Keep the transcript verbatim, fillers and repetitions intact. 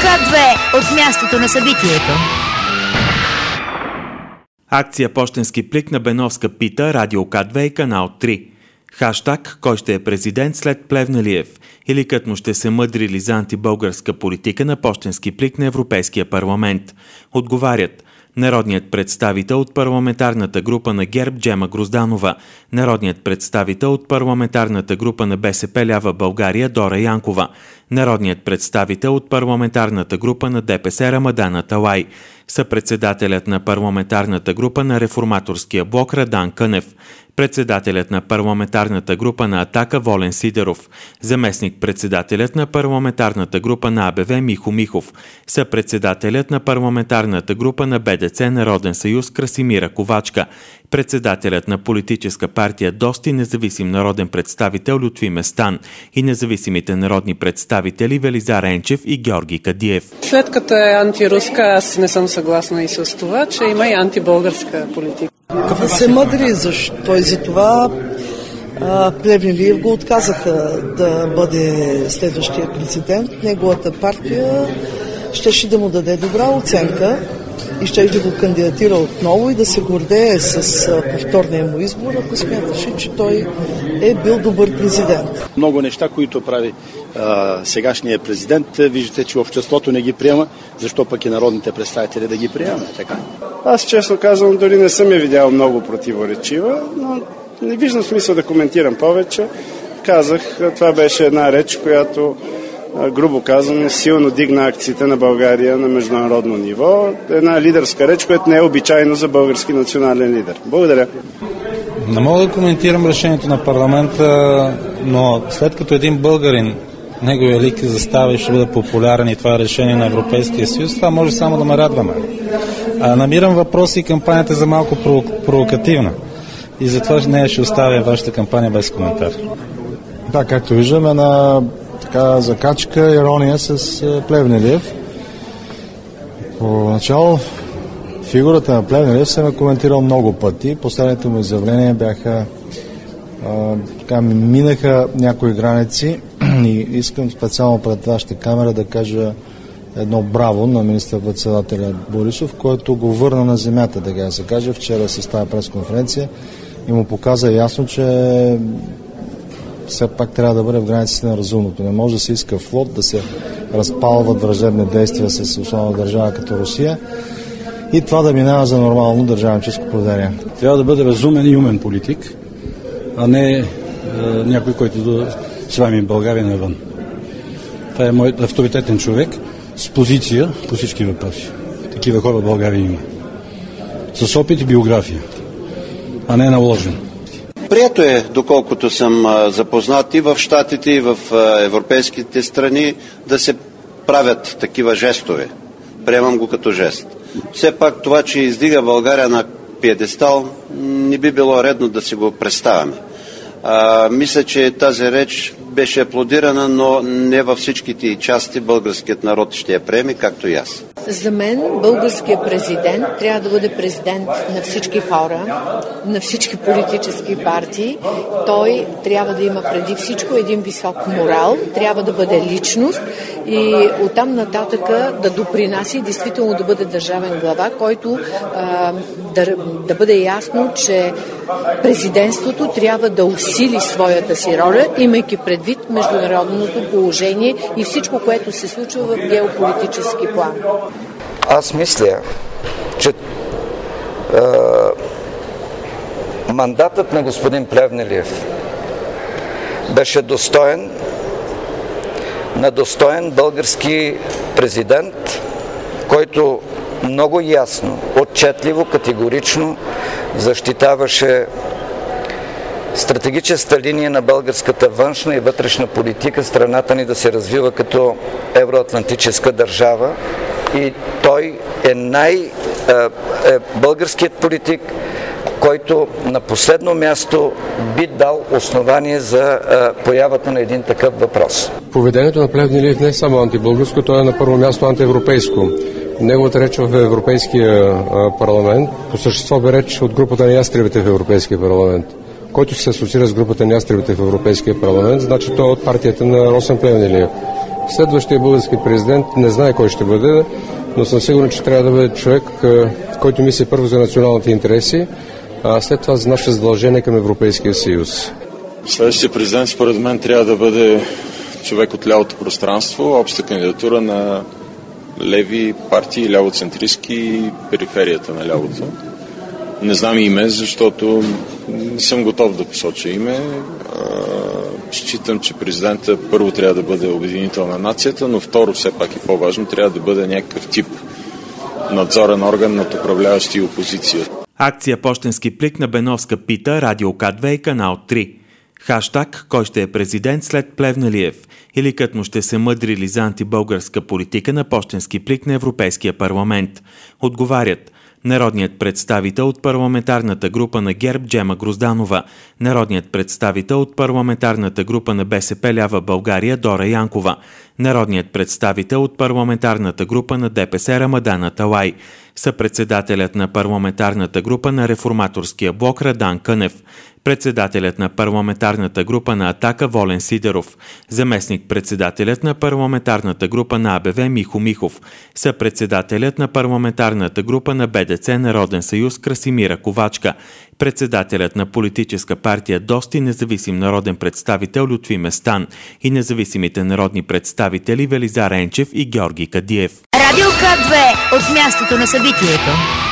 К две от мястото на събитието. Акция Пощенски плик на Беновска пита, Радио К две и Канал три. Хаштаг «Кой ще е президент след Плевнелиев?» или «Кът му ще се мъдрили за антибългарска политика на пощенски плик на Европейския парламент?» Отговарят народният представител от парламентарната група на ГЕРБ Джема Грозданова, народният представител от парламентарната група на БСП Лява България Дора Янкова, народният представител от парламентарната група на ДПС Рамадан Аталай, съпредседателят на парламентарната група на Реформаторския блок Радан Кънев, председателят на парламентарната група на Атака Волен Сидеров, заместник-председателят на парламентарната група на АБВ Михо Михов, съпредседателят на парламентарната група на БДЦ Народен съюз Красимира Ковачка, председателят на политическа партия ДОСТ и независим народен представител Лютви Местан и независимите народни представители Велизар Енчев и Георги Кадиев. След като е антируска, аз не съм съгласна и с това, че има и антибългарска политика. Да се мъдри, защо и за това Плевнелиев го отказаха да бъде следващия президент. Неговата партия щеше да му даде добра оценка и ще да го кандидатира отново и да се гордее с повторния му избор, ако смяташе, че той е бил добър президент. Много неща, които прави а, сегашният президент, виждате, че обществото не ги приема, защо пък и народните представители да ги приемаме така? Аз честно казвам, дори не съм я видял много противоречива, но не виждам смисъл да коментирам повече. Казах, това беше една реч, която грубо казано, силно дигна акциите на България на международно ниво. Една лидерска реч, която не е обичайно за български национален лидер. Благодаря. Не мога да коментирам решението на парламента, но след като един българин, неговия лик застава и ще бъде популярен и това е решение на Европейския съюз, това може само да ме радваме. А, намирам въпроси и кампанията за малко провокативна. И затова нея ще оставя вашата кампания без коментар. Да, както виждаме, на така закачка, ирония с Плевнелиев. Поначало фигурата на Плевнелиев съм я коментирал много пъти. Последните му изявления бяха а, така, минаха някои граници и искам специално пред вашата камера да кажа едно браво на министър-председателя Борисов, който го върна на земята, да ga се каже. Вчера с тази пресконференция и му показа ясно, че все пак трябва да бъде в границите на разумното. Не може да се иска флот, да се разпалват враждебни действия с основна държава като Русия и това да минава за нормално държавническо поведение. Трябва да бъде разумен и умен политик, а не е, някой, който да слами България навън. Това е моят авторитетен човек с позиция по всички въпроси. Такива хора в България има. С опит и биография, а не наложен. Прието е, доколкото съм запознат и в Щатите, и в европейските страни, да се правят такива жестове. Приемам го като жест. Все пак това, че издига България на пиедестал, не би било редно да си го представяме. А, мисля, че тази реч беше аплодирана, но не във всичките и части българският народ ще я приеме, както и аз. За мен българският президент трябва да бъде президент на всички хора, на всички политически партии. Той трябва да има преди всичко един висок морал, трябва да бъде личност и оттам нататъка да допринася и действително да бъде държавен глава, който а, да, да бъде ясно, че президентството трябва да усили своята си роля, имайки предвид международното положение и всичко, което се случва в геополитически план. Аз мисля, че е, мандатът на господин Плевнелиев беше достоен на достоен български президент, който много ясно, отчетливо, категорично защитаваше стратегическата линия на българската външна и вътрешна политика, страната ни да се развива като евроатлантическа държава. И той е най- е българският политик, който на последно място би дал основание за появата на един такъв въпрос. Поведението на Плевнелиев не е само антибългарско, то е на първо място антиевропейско. Неговата реч в Европейския парламент по същество бе реч от групата на ястребите в Европейския парламент. Който се асоциира с групата на ястребите в Европейския парламент, значи той е от партията на Росен Плевнелиев. Следващия български президент не знае кой ще бъде, но съм сигурен, че трябва да бъде човек, който мисли първо за националните интереси, а след това за наше задължение към Европейския съюз. Следващия президент, според мен, трябва да бъде човек от лявото пространство, обща кандидатура на леви партии, лявоцентристки и периферията на лявото. Не знам име, защото не съм готов да посоча име. Считам, че президента първо трябва да бъде обединител на нацията, но второ, все пак и по-важно, трябва да бъде някакъв тип надзорен орган над управляващи и опозиция. Акция Пощенски плик на Беновска пита, Радио К две и Канал три. Хаштаг «Кой ще е президент след Плевнелиев?» или «Кът му ще се мъдрили за антибългарска политика на Пощенски плик на Европейския парламент?» Отговарят народният представител от парламентарната група на ГЕРБ Джема Грозданова, народният представител от парламентарната група на БСП Лява България Дора Янкова, народният представител от парламентарната група на ДПС Рамадан Аталай, съпредседателят на парламентарната група на Реформаторския блок Радан Кънев, председателят на парламентарната група на Атака Волен Сидеров, заместник-председателят на парламентарната група на АБВ Михо Михов, съпредседателят на парламентарната група на БДЦ Народен съюз Красимира Ковачка, председателят на политическа партия ДОСТ и независим народен представител Лютви Местан и независимите народни представители Велизар Енчев и Георги Кадиев. Радио К две от мястото на събитието.